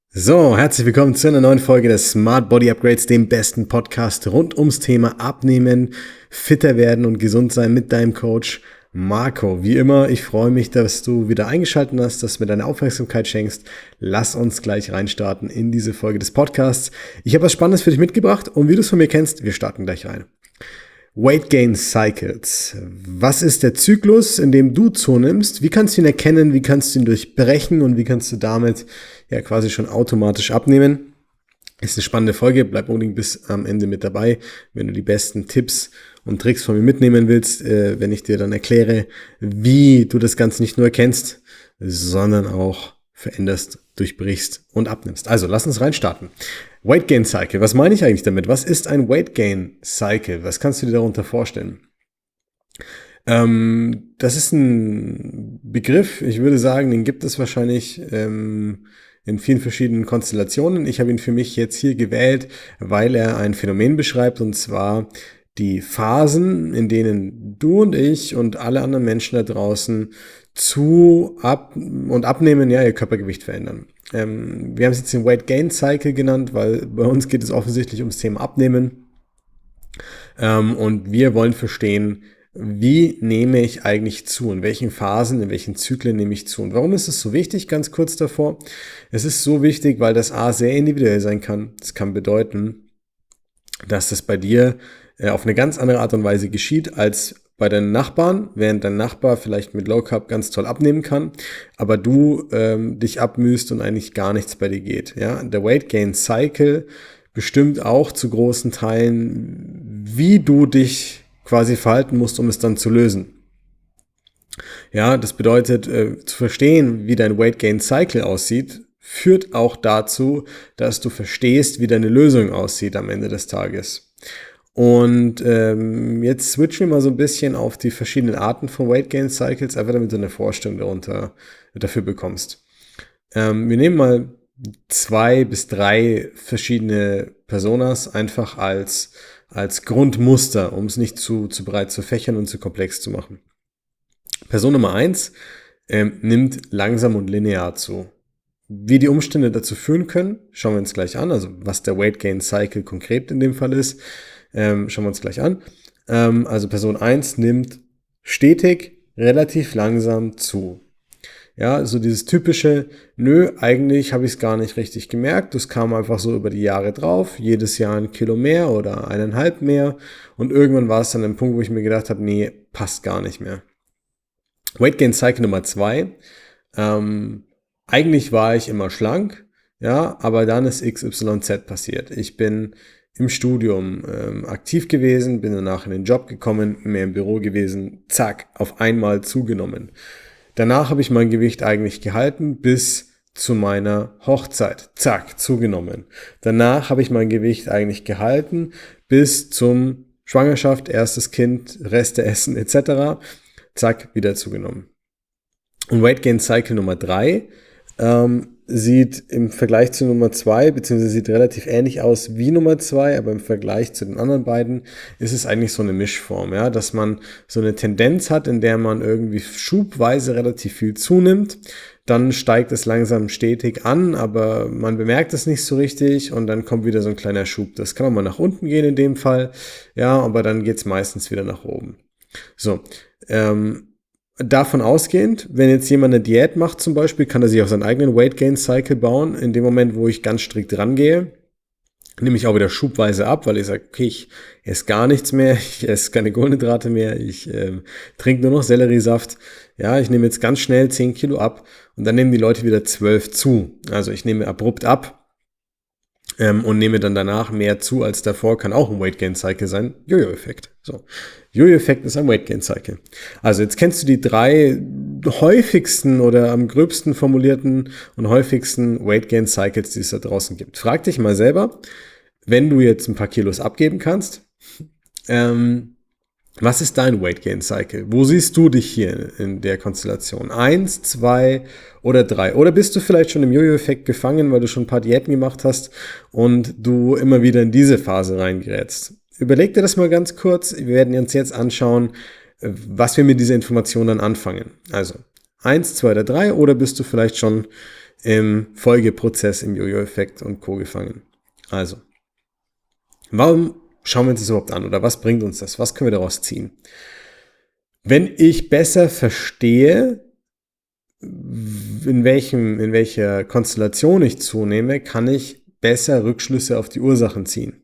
So, herzlich willkommen zu einer neuen Folge des Smart Body Upgrades, dem besten Podcast rund ums Thema Abnehmen, fitter werden und gesund sein mit deinem Coach Marco. Wie immer, ich freue mich, dass du wieder eingeschaltet hast, dass du mir deine Aufmerksamkeit schenkst. Lass uns gleich reinstarten in diese Folge des Podcasts. Ich habe was Spannendes für dich mitgebracht und wie du es von mir kennst, wir starten gleich rein. Weight Gain Cycles. Was ist der Zyklus, in dem du zunimmst? Wie kannst du ihn erkennen? Wie kannst du ihn durchbrechen? Und wie kannst du damit ja quasi schon automatisch abnehmen? Ist eine spannende Folge. Bleib unbedingt bis am Ende mit dabei, wenn du die besten Tipps und Tricks von mir mitnehmen willst, wenn ich dir dann erkläre, wie du das Ganze nicht nur erkennst, sondern auch veränderst, durchbrichst und abnimmst. Also, lass uns reinstarten. Weight Gain Cycle. Was meine ich eigentlich damit? Was ist ein Weight Gain Cycle? Was kannst du dir darunter vorstellen? Das ist ein Begriff, ich würde sagen, den gibt es wahrscheinlich in vielen verschiedenen Konstellationen. Ich habe ihn für mich jetzt hier gewählt, weil er ein Phänomen beschreibt, und zwar die Phasen, in denen du und ich und alle anderen Menschen da draußen abnehmen, ja, ihr Körpergewicht verändern. Wir haben es jetzt den Weight Gain Cycle genannt, weil bei uns geht es offensichtlich ums Thema Abnehmen. Und wir wollen verstehen, wie nehme ich eigentlich zu? In welchen Phasen, in welchen Zyklen nehme ich zu? Und warum ist es so wichtig? Ganz kurz davor. Es ist so wichtig, weil das A sehr individuell sein kann. Das kann bedeuten, dass das bei dir auf eine ganz andere Art und Weise geschieht als bei deinen Nachbarn, während dein Nachbar vielleicht mit Low Carb ganz toll abnehmen kann, aber du dich abmühst und eigentlich gar nichts bei dir geht. Ja? Der Weight Gain Cycle bestimmt auch zu großen Teilen, wie du dich quasi verhalten musst, um es dann zu lösen. Ja, das bedeutet, zu verstehen, wie dein Weight Gain Cycle aussieht, führt auch dazu, dass du verstehst, wie deine Lösung aussieht am Ende des Tages. Und jetzt switchen wir mal so ein bisschen auf die verschiedenen Arten von Weight Gain Cycles, einfach damit du eine Vorstellung dafür bekommst. Wir nehmen mal 2 bis 3 verschiedene Personas einfach als Grundmuster, um es nicht zu breit zu fächern und zu komplex zu machen. Person Nummer 1 nimmt langsam und linear zu. Wie die Umstände dazu führen können, schauen wir uns gleich an. Also was der Weight Gain Cycle konkret in dem Fall ist, schauen wir uns gleich an. Also Person 1 nimmt stetig, relativ langsam zu. Ja, so dieses typische, eigentlich habe ich es gar nicht richtig gemerkt, das kam einfach so über die Jahre drauf, jedes Jahr 1 Kilo mehr oder 1,5 mehr, und irgendwann war es dann ein Punkt, wo ich mir gedacht habe, nee, passt gar nicht mehr. Weight Gain Cycle Nummer 2, eigentlich war ich immer schlank, ja, aber dann ist XYZ passiert. Ich bin im Studium aktiv gewesen, bin danach in den Job gekommen, mehr im Büro gewesen, zack, auf einmal zugenommen. Danach habe ich mein Gewicht eigentlich gehalten bis zu meiner Hochzeit. Zack, zugenommen. Danach habe ich mein Gewicht eigentlich gehalten bis zum Schwangerschaft, erstes Kind, Reste essen etc. Zack, wieder zugenommen. Und Weight Gain Cycle Nummer 3 sieht im Vergleich zu Nummer 2, beziehungsweise sieht relativ ähnlich aus wie Nummer 2, aber im Vergleich zu den anderen beiden ist es eigentlich so eine Mischform, ja, dass man so eine Tendenz hat, in der man irgendwie schubweise relativ viel zunimmt, dann steigt es langsam stetig an, aber man bemerkt es nicht so richtig und dann kommt wieder so ein kleiner Schub. Das kann auch mal nach unten gehen in dem Fall, ja, aber dann geht es meistens wieder nach oben. So, davon ausgehend, wenn jetzt jemand eine Diät macht zum Beispiel, kann er sich auch seinen eigenen Weight Gain Cycle bauen. In dem Moment, wo ich ganz strikt rangehe, nehme ich auch wieder schubweise ab, weil ich sage, okay, ich esse gar nichts mehr, ich esse keine Kohlenhydrate mehr, ich trinke nur noch Selleriesaft. Ja, ich nehme jetzt ganz schnell 10 Kilo ab und dann nehmen die Leute wieder 12 zu. Also ich nehme abrupt ab und nehme dann danach mehr zu als davor, kann auch ein Weight Gain Cycle sein. Jojo-Effekt. So. Jojo-Effekt ist ein Weight Gain Cycle. Also jetzt kennst du die 3 häufigsten oder am gröbsten formulierten und häufigsten Weight Gain Cycles, die es da draußen gibt. Frag dich mal selber, wenn du jetzt ein paar Kilos abgeben kannst, was ist dein Weight Gain Cycle? Wo siehst du dich hier in der Konstellation? 1, 2 oder 3? Oder bist du vielleicht schon im Jojo-Effekt gefangen, weil du schon ein paar Diäten gemacht hast und du immer wieder in diese Phase reingerätst? Überleg dir das mal ganz kurz. Wir werden uns jetzt anschauen, was wir mit dieser Information dann anfangen. Also 1, 2 oder 3, oder bist du vielleicht schon im Folgeprozess im Jojo-Effekt und Co. gefangen. Also, warum schauen wir uns das überhaupt an oder was bringt uns das? Was können wir daraus ziehen? Wenn ich besser verstehe, in welcher Konstellation ich zunehme, kann ich besser Rückschlüsse auf die Ursachen ziehen.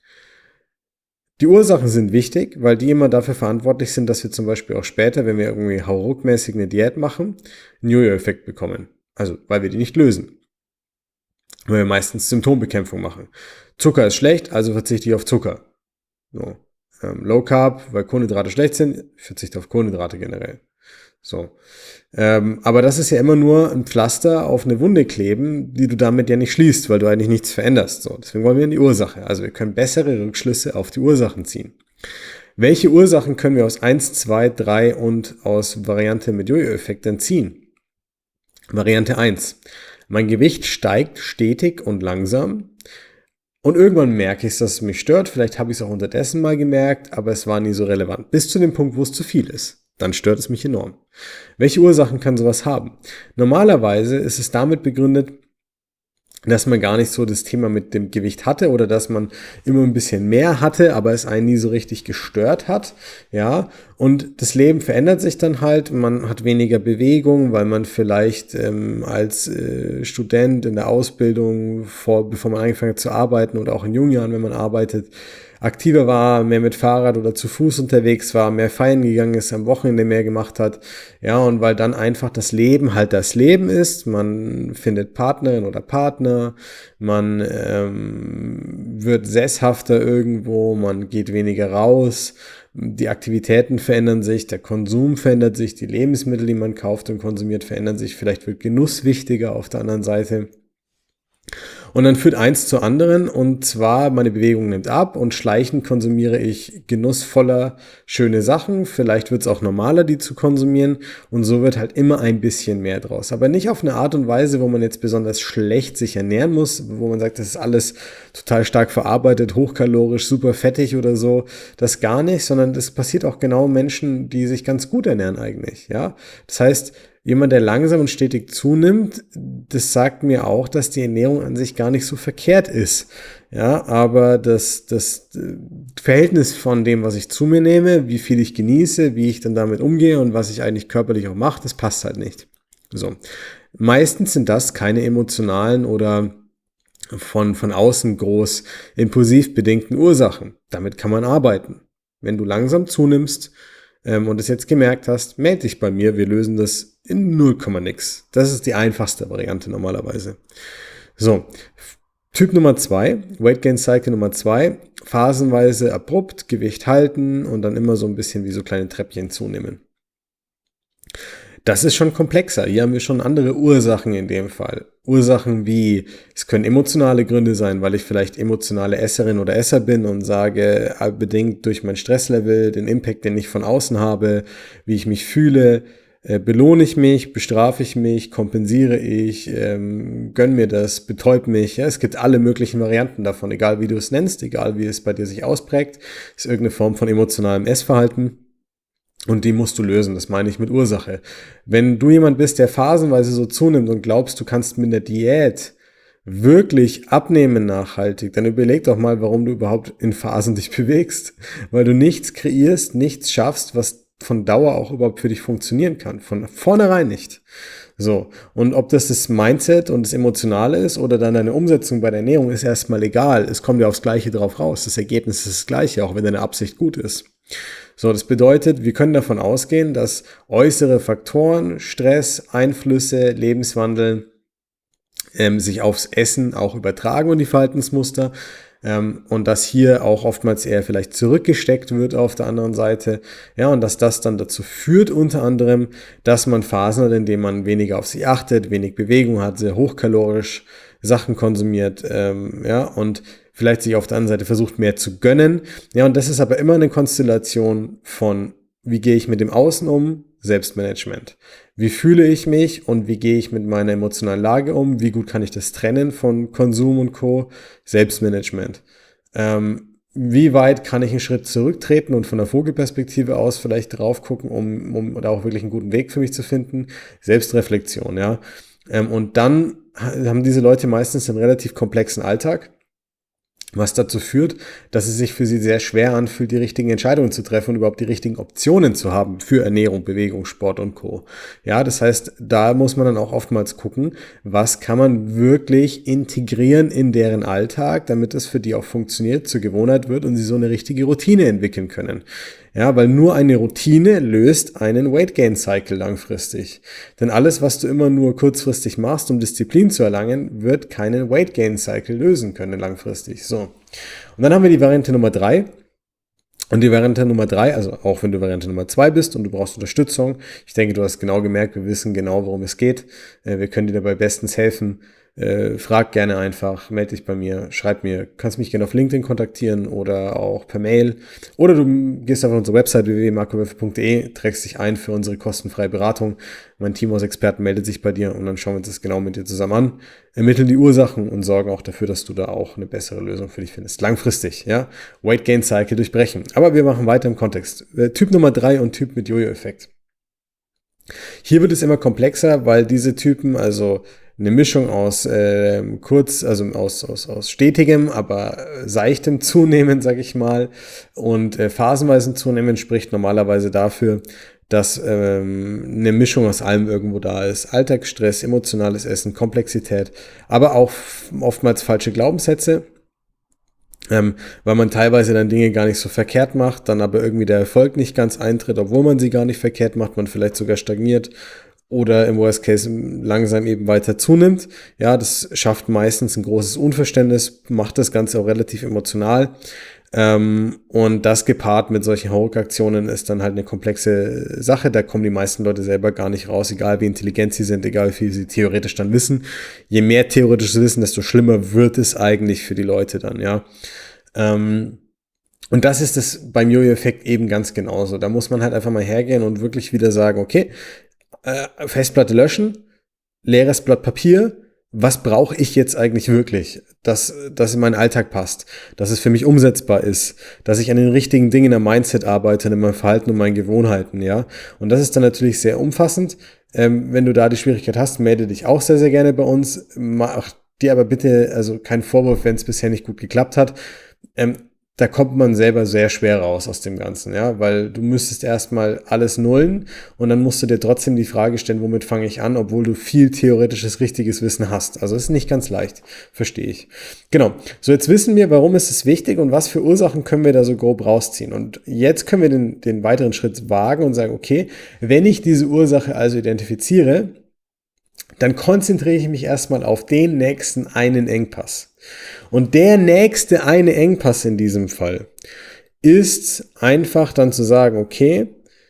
Die Ursachen sind wichtig, weil die immer dafür verantwortlich sind, dass wir zum Beispiel auch später, wenn wir irgendwie hauruckmäßig eine Diät machen, einen Jojo-Effekt bekommen. Also, weil wir die nicht lösen. Weil wir meistens Symptombekämpfung machen. Zucker ist schlecht, also verzichte ich auf Zucker. So. Low Carb, weil Kohlenhydrate schlecht sind, verzichte auf Kohlenhydrate generell. So. Aber das ist ja immer nur ein Pflaster auf eine Wunde kleben, die du damit ja nicht schließt, weil du eigentlich nichts veränderst. So. Deswegen wollen wir in die Ursache. Also wir können bessere Rückschlüsse auf die Ursachen ziehen. Welche Ursachen können wir aus 1, 2, 3 und aus Variante mit Jojo-Effekt denn ziehen? Variante 1. Mein Gewicht steigt stetig und langsam. Und irgendwann merke ich, dass es mich stört. Vielleicht habe ich es auch unterdessen mal gemerkt, aber es war nie so relevant. Bis zu dem Punkt, wo es zu viel ist. Dann stört es mich enorm. Welche Ursachen kann sowas haben? Normalerweise ist es damit begründet, dass man gar nicht so das Thema mit dem Gewicht hatte oder dass man immer ein bisschen mehr hatte, aber es einen nie so richtig gestört hat, ja, und das Leben verändert sich dann halt, man hat weniger Bewegung, weil man vielleicht als Student in der Ausbildung, bevor man angefangen hat zu arbeiten oder auch in jungen Jahren, wenn man arbeitet, aktiver war, mehr mit Fahrrad oder zu Fuß unterwegs war, mehr feiern gegangen ist, am Wochenende mehr gemacht hat. Ja, und weil dann einfach das Leben halt das Leben ist, man findet Partnerin oder Partner, man wird sesshafter irgendwo, man geht weniger raus, die Aktivitäten verändern sich, der Konsum verändert sich, die Lebensmittel, die man kauft und konsumiert, verändern sich, vielleicht wird Genuss wichtiger auf der anderen Seite. Und dann führt eins zu anderen und zwar meine Bewegung nimmt ab und schleichend konsumiere ich genussvoller schöne Sachen. Vielleicht wird es auch normaler, die zu konsumieren und so wird halt immer ein bisschen mehr draus. Aber nicht auf eine Art und Weise, wo man jetzt besonders schlecht sich ernähren muss, wo man sagt, das ist alles total stark verarbeitet, hochkalorisch, super fettig oder so. Das gar nicht, sondern das passiert auch genau Menschen, die sich ganz gut ernähren eigentlich. Ja, das heißt, jemand, der langsam und stetig zunimmt, das sagt mir auch, dass die Ernährung an sich gar nicht so verkehrt ist. Ja, aber das Verhältnis von dem, was ich zu mir nehme, wie viel ich genieße, wie ich dann damit umgehe und was ich eigentlich körperlich auch mache, das passt halt nicht. So. Meistens sind das keine emotionalen oder von außen groß impulsiv bedingten Ursachen. Damit kann man arbeiten. Wenn du langsam zunimmst, und es jetzt gemerkt hast, melde dich bei mir, wir lösen das in 0, nix. Das ist die einfachste Variante normalerweise. So, Typ Nummer 2, Weight Gain Cycle Nummer 2, phasenweise abrupt, Gewicht halten und dann immer so ein bisschen wie so kleine Treppchen zunehmen. Das ist schon komplexer. Hier haben wir schon andere Ursachen in dem Fall. Ursachen wie, es können emotionale Gründe sein, weil ich vielleicht emotionale Esserin oder Esser bin und sage, bedingt durch mein Stresslevel, den Impact, den ich von außen habe, wie ich mich fühle, belohne ich mich, bestrafe ich mich, kompensiere ich, gönn mir das, betäub mich. Ja, es gibt alle möglichen Varianten davon, egal wie du es nennst, egal wie es bei dir sich ausprägt. Es ist irgendeine Form von emotionalem Essverhalten. Und die musst du lösen, das meine ich mit Ursache. Wenn du jemand bist, der phasenweise so zunimmt und glaubst, du kannst mit der Diät wirklich abnehmen nachhaltig, dann überleg doch mal, warum du überhaupt in Phasen dich bewegst. Weil du nichts kreierst, nichts schaffst, was von Dauer auch überhaupt für dich funktionieren kann. Von vornherein nicht. So. Und ob das Mindset und das Emotionale ist oder dann deine Umsetzung bei der Ernährung, ist erstmal egal. Es kommt ja aufs Gleiche drauf raus. Das Ergebnis ist das Gleiche, auch wenn deine Absicht gut ist. So, das bedeutet, wir können davon ausgehen, dass äußere Faktoren, Stress, Einflüsse, Lebenswandel sich aufs Essen auch übertragen und die Verhaltensmuster und dass hier auch oftmals eher vielleicht zurückgesteckt wird auf der anderen Seite, ja, und dass das dann dazu führt unter anderem, dass man Phasen hat, in denen man weniger auf sich achtet, wenig Bewegung hat, sehr hochkalorisch Sachen konsumiert, ja, und vielleicht sich auf der anderen Seite versucht, mehr zu gönnen. Ja, und das ist aber immer eine Konstellation von, wie gehe ich mit dem Außen um? Selbstmanagement. Wie fühle ich mich und wie gehe ich mit meiner emotionalen Lage um? Wie gut kann ich das trennen von Konsum und Co.? Selbstmanagement. Wie weit kann ich einen Schritt zurücktreten und von der Vogelperspektive aus vielleicht drauf gucken, um da auch wirklich einen guten Weg für mich zu finden? Selbstreflexion, ja. Und dann haben diese Leute meistens einen relativ komplexen Alltag, was dazu führt, dass es sich für sie sehr schwer anfühlt, die richtigen Entscheidungen zu treffen und überhaupt die richtigen Optionen zu haben für Ernährung, Bewegung, Sport und Co. Ja, das heißt, da muss man dann auch oftmals gucken, was kann man wirklich integrieren in deren Alltag, damit es für die auch funktioniert, zur Gewohnheit wird und sie so eine richtige Routine entwickeln können. Ja, weil nur eine Routine löst einen Weight Gain Cycle langfristig. Denn alles, was du immer nur kurzfristig machst, um Disziplin zu erlangen, wird keinen Weight Gain Cycle lösen können langfristig. So. Und dann haben wir die Variante Nummer 3. Und die Variante Nummer 3, also auch wenn du Variante Nummer 2 bist und du brauchst Unterstützung, ich denke, du hast genau gemerkt, wir wissen genau, worum es geht. Wir können dir dabei bestens helfen. Frag gerne einfach, melde dich bei mir, schreib mir, kannst mich gerne auf LinkedIn kontaktieren oder auch per Mail. Oder du gehst auf unsere Website www.markowölfe.de, trägst dich ein für unsere kostenfreie Beratung. Mein Team aus Experten meldet sich bei dir und dann schauen wir uns das genau mit dir zusammen an, ermitteln die Ursachen und sorgen auch dafür, dass du da auch eine bessere Lösung für dich findest. Langfristig, ja. Weight Gain Cycle durchbrechen. Aber wir machen weiter im Kontext. Typ Nummer 3 und Typ mit Jojo-Effekt. Hier wird es immer komplexer, weil diese Typen, also eine Mischung aus aus stetigem, aber seichtem Zunehmen, sag ich mal, und phasenweisen Zunehmen spricht normalerweise dafür, dass eine Mischung aus allem irgendwo da ist. Alltagsstress, emotionales Essen, Komplexität, aber auch oftmals falsche Glaubenssätze. Weil man teilweise dann Dinge gar nicht so verkehrt macht, dann aber irgendwie der Erfolg nicht ganz eintritt, obwohl man sie gar nicht verkehrt macht, man vielleicht sogar stagniert oder im Worst Case langsam eben weiter zunimmt. Ja, das schafft meistens ein großes Unverständnis, macht das Ganze auch relativ emotional. Und das gepaart mit solchen Hochaktionen ist dann halt eine komplexe Sache. Da kommen die meisten Leute selber gar nicht raus, egal wie intelligent sie sind, egal wie viel sie theoretisch dann wissen. Je mehr theoretisches Wissen, desto schlimmer wird es eigentlich für die Leute dann, ja. Und das ist es beim Jojo-Effekt eben ganz genauso. Da muss man halt einfach mal hergehen und wirklich wieder sagen, okay, Festplatte löschen, leeres Blatt Papier, was brauche ich jetzt eigentlich wirklich, dass in meinen Alltag passt, dass es für mich umsetzbar ist, dass ich an den richtigen Dingen am Mindset arbeite, in meinem Verhalten und meinen Gewohnheiten, ja. Und das ist dann natürlich sehr umfassend. Wenn du da die Schwierigkeit hast, melde dich auch sehr, sehr gerne bei uns. Mach dir aber bitte, also kein Vorwurf, wenn es bisher nicht gut geklappt hat. Da kommt man selber sehr schwer raus aus dem Ganzen, ja, weil du müsstest erstmal alles nullen und dann musst du dir trotzdem die Frage stellen, womit fange ich an, obwohl du viel theoretisches, richtiges Wissen hast. Also es ist nicht ganz leicht, verstehe ich. Genau, so jetzt wissen wir, warum ist es wichtig und was für Ursachen können wir da so grob rausziehen. Und jetzt können wir den weiteren Schritt wagen und sagen, okay, wenn ich diese Ursache also identifiziere, dann konzentriere ich mich erstmal auf den nächsten einen Engpass. Und der nächste eine Engpass in diesem Fall ist einfach dann zu sagen, okay,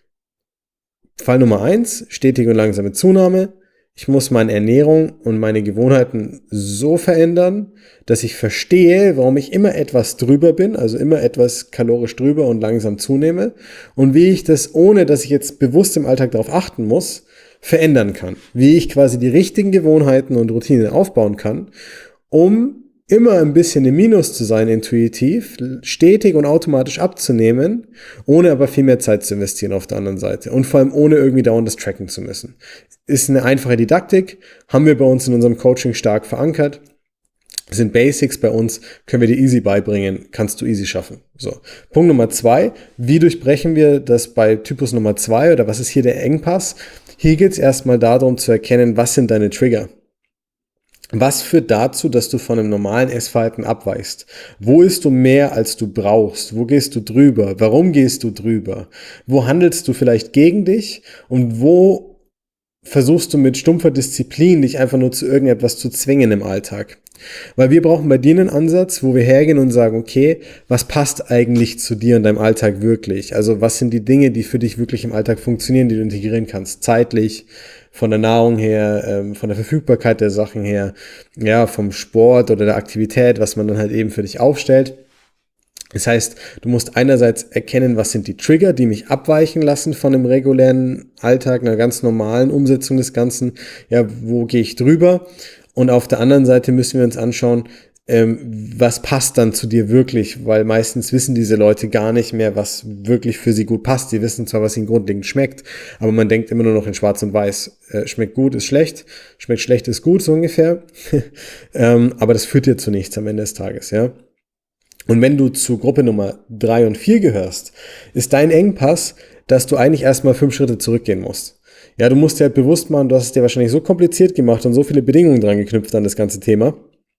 Fall Nummer 1, stetige und langsame Zunahme. Ich muss meine Ernährung und meine Gewohnheiten so verändern, dass ich verstehe, warum ich immer etwas drüber bin, also immer etwas kalorisch drüber und langsam zunehme und wie ich das, ohne dass ich jetzt bewusst im Alltag darauf achten muss, verändern kann. Wie ich quasi die richtigen Gewohnheiten und Routinen aufbauen kann, um immer ein bisschen im Minus zu sein, intuitiv, stetig und automatisch abzunehmen, ohne aber viel mehr Zeit zu investieren auf der anderen Seite und vor allem ohne irgendwie dauernd das tracken zu müssen. Ist eine einfache Didaktik, haben wir bei uns in unserem Coaching stark verankert, sind Basics bei uns, können wir dir easy beibringen, kannst du easy schaffen. So. Punkt Nummer 2, wie durchbrechen wir das bei Typus Nummer 2 oder was ist hier der Engpass? Hier geht es erstmal darum zu erkennen, was sind deine Trigger? Was führt dazu, dass du von einem normalen Essverhalten abweichst? Wo isst du mehr, als du brauchst? Wo gehst du drüber? Warum gehst du drüber? Wo handelst du vielleicht gegen dich? Und wo versuchst du mit stumpfer Disziplin, dich einfach nur zu irgendetwas zu zwingen im Alltag? Weil wir brauchen bei dir einen Ansatz, wo wir hergehen und sagen, okay, was passt eigentlich zu dir und deinem Alltag wirklich? Also was sind die Dinge, die für dich wirklich im Alltag funktionieren, die du integrieren kannst? Zeitlich, von der Nahrung her, von der Verfügbarkeit der Sachen her, ja, vom Sport oder der Aktivität, was man dann halt eben für dich aufstellt. Das heißt, du musst einerseits erkennen, was sind die Trigger, die mich abweichen lassen von einem regulären Alltag, einer ganz normalen Umsetzung des Ganzen. Ja, wo gehe ich drüber? Und auf der anderen Seite müssen wir uns anschauen, was passt dann zu dir wirklich, weil meistens wissen diese Leute gar nicht mehr, was wirklich für sie gut passt. Sie wissen zwar, was ihnen grundlegend schmeckt, aber man denkt immer nur noch in Schwarz und Weiß. Schmeckt gut, ist schlecht, schmeckt schlecht, ist gut, so ungefähr. Aber das führt dir zu nichts am Ende des Tages, ja. Und wenn du zu Gruppe Nummer 3 und 4 gehörst, ist dein Engpass, dass du eigentlich erstmal 5 Schritte zurückgehen musst. Ja, du musst dir halt bewusst machen, du hast es dir wahrscheinlich so kompliziert gemacht und so viele Bedingungen dran geknüpft an das ganze Thema,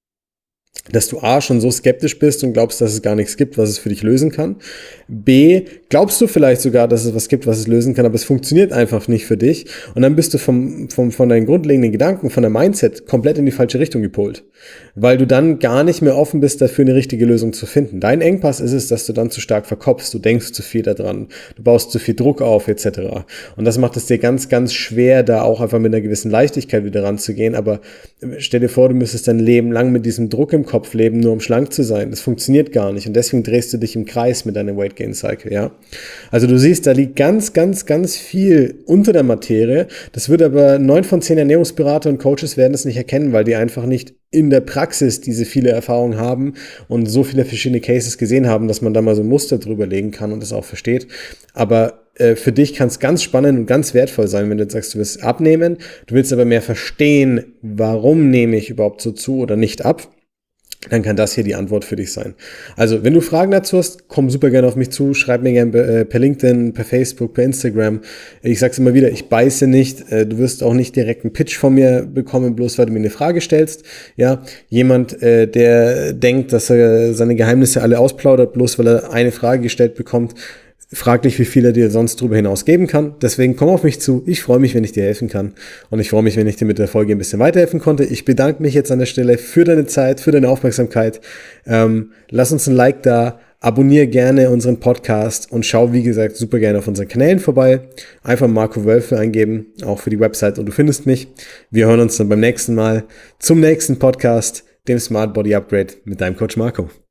dass du A, schon so skeptisch bist und glaubst, dass es gar nichts gibt, was es für dich lösen kann. B, glaubst du vielleicht sogar, dass es was gibt, was es lösen kann, aber es funktioniert einfach nicht für dich. Und dann bist du von deinen grundlegenden Gedanken, von der Mindset komplett in die falsche Richtung gepolt. Weil du dann gar nicht mehr offen bist, dafür eine richtige Lösung zu finden. Dein Engpass ist es, dass du dann zu stark verkopfst, du denkst zu viel daran, du baust zu viel Druck auf, etc. Und das macht es dir ganz, ganz schwer, da auch einfach mit einer gewissen Leichtigkeit wieder ranzugehen. Aber stell dir vor, du müsstest dein Leben lang mit diesem Druck im Kopf leben, nur um schlank zu sein. Das funktioniert gar nicht. Und deswegen drehst du dich im Kreis mit deinem Weight Gain Cycle, ja. Also du siehst, da liegt ganz, ganz, ganz viel unter der Materie. Das wird aber 9 von 10 Ernährungsberater und Coaches werden es nicht erkennen, weil die einfach nicht in der Praxis diese viele Erfahrungen haben und so viele verschiedene Cases gesehen haben, dass man da mal so ein Muster drüber legen kann und das auch versteht. Aber für dich kann es ganz spannend und ganz wertvoll sein, wenn du jetzt sagst, du willst abnehmen, du willst aber mehr verstehen, warum nehme ich überhaupt so zu oder nicht ab. Dann kann das hier die Antwort für dich sein. Also, wenn du Fragen dazu hast, komm super gerne auf mich zu, schreib mir gerne per LinkedIn, per Facebook, per Instagram. Ich sag's immer wieder, ich beiße nicht, du wirst auch nicht direkt einen Pitch von mir bekommen, bloß weil du mir eine Frage stellst. Ja, jemand, der denkt, dass er seine Geheimnisse alle ausplaudert, bloß weil er eine Frage gestellt bekommt, fraglich, wie viel er dir sonst darüber hinaus geben kann. Deswegen komm auf mich zu. Ich freue mich, wenn ich dir helfen kann. Und ich freue mich, wenn ich dir mit der Folge ein bisschen weiterhelfen konnte. Ich bedanke mich jetzt an der Stelle für deine Zeit, für deine Aufmerksamkeit. Lass uns ein Like da. Abonniere gerne unseren Podcast und schau, wie gesagt, super gerne auf unseren Kanälen vorbei. Einfach Marco Wölfe eingeben, auch für die Website und du findest mich. Wir hören uns dann beim nächsten Mal zum nächsten Podcast, dem Smart Body Upgrade mit deinem Coach Marco.